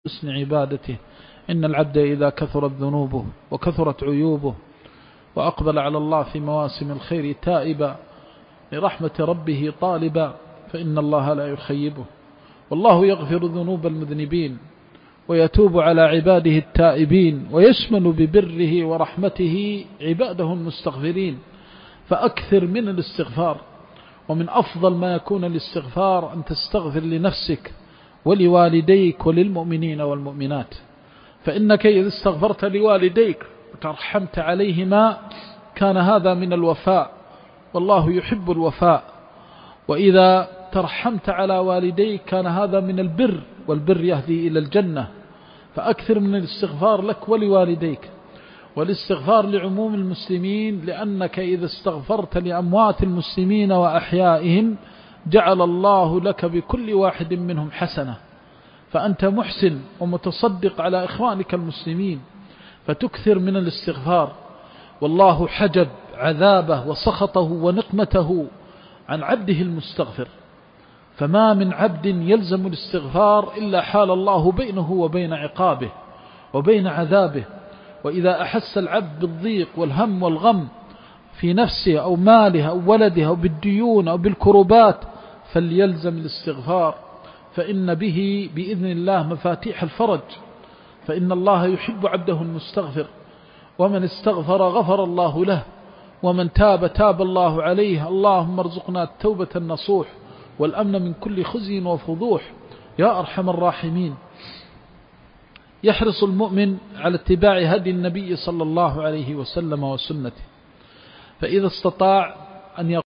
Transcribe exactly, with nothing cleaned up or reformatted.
حسن عبادته. إن العبد إذا كثرت ذنوبه وكثرت عيوبه وأقبل على الله في مواسم الخير تائبا لرحمة ربه طالبا فإن الله لا يخيبه. والله يغفر ذنوب المذنبين ويتوب على عباده التائبين ويشمل ببره ورحمته عباده المستغفرين. فأكثر من الاستغفار، ومن أفضل ما يكون الاستغفار أن تستغفر لنفسك ولوالديك وللمؤمنين والمؤمنات. فإنك إذا استغفرت لوالديك وترحمت عليهما كان هذا من الوفاء، والله يحب الوفاء. وإذا ترحمت على والديك كان هذا من البر، والبر يهدي إلى الجنة. فأكثر من الاستغفار لك ولوالديك، والاستغفار لعموم المسلمين، لأنك إذا استغفرت لأموات المسلمين وأحيائهم جعل الله لك بكل واحد منهم حسنة، فأنت محسن ومتصدق على إخوانك المسلمين. فتكثر من الاستغفار، والله حجب عذابه وسخطه ونقمته عن عبده المستغفر. فما من عبد يلزم الاستغفار إلا حال الله بينه وبين عقابه وبين عذابه. وإذا أحس العبد بالضيق والهم والغم في نفسه أو ماله أو ولده أو بالديون أو بالكربات فليلزم الاستغفار، فإن به بإذن الله مفاتيح الفرج. فإن الله يحب عبده المستغفر، ومن استغفر غفر الله له، ومن تاب تاب الله عليه. اللهم ارزقنا التوبة النصوح والأمن من كل خزي وفضوح يا أرحم الراحمين. يحرص المؤمن على اتباع هدي النبي صلى الله عليه وسلم وسنته، فإذا استطاع أن يقول